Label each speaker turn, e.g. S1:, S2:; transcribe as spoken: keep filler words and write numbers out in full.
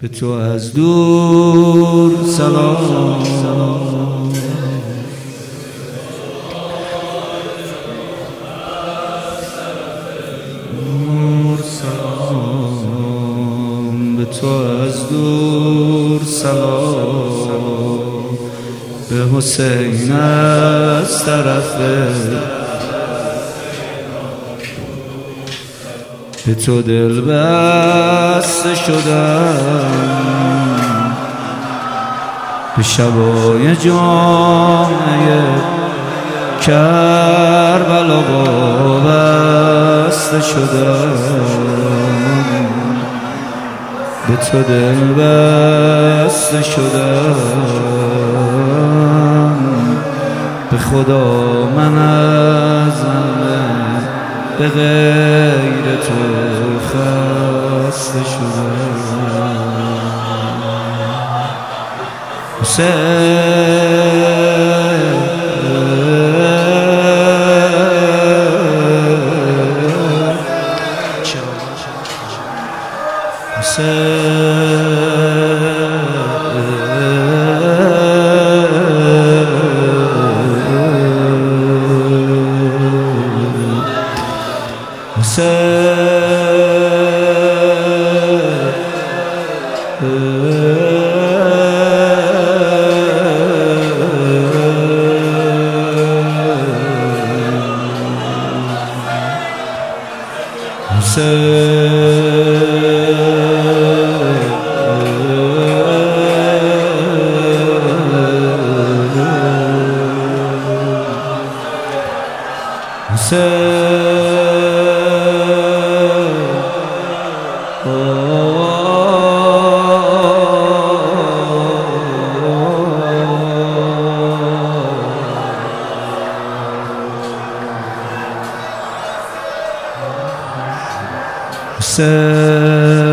S1: به تو از دور سلام نور سلام به تو از دور سلام به حسین از طرف به تو دل بسته شدم به شبای جامعه کربلا بسته شدم به تو دل بسته شدم به خدا من از به غیر تو خسته شدم حسین Say